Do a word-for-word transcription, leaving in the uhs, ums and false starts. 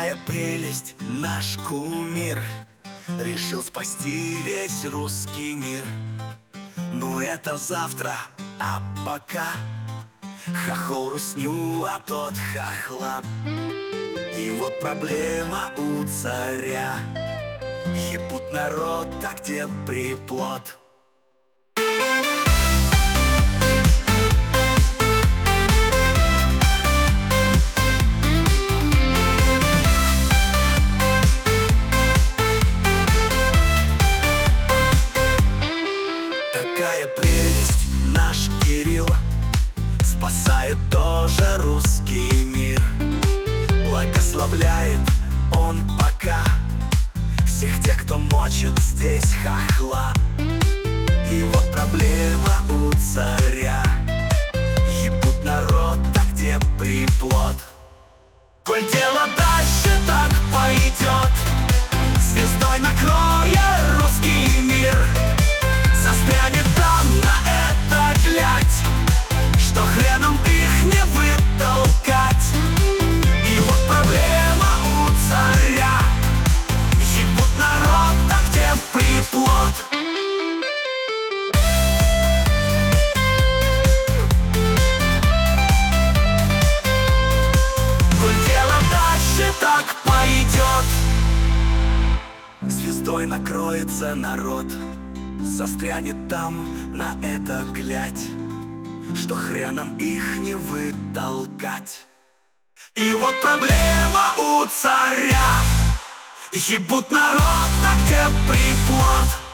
Такая прелесть, наш кумир решил спасти весь русский мир. Ну это завтра, а пока хохол русню, а тот хохла. И вот проблема у царя: ебут народ, а где приплод? Такая прелесть, наш Кирилл спасает тоже русский мир. Благословляет он пока всех тех, кто мочит здесь хохла. И вот проблема у царя: ебут народ, а где приплод? Коль дело дальше так пойдет, звездой накроет русский мир. Застрянет там на это глядь, что хреном их не вытолкать. И вот проблема у царя: ебут народ, а где приплод? Коль дело дальше так пойдет, звездой накроется народ. Застрянет там на это глядь, что хреном их не вытолкать. И вот проблема у царя: ебут народ, а где приплод?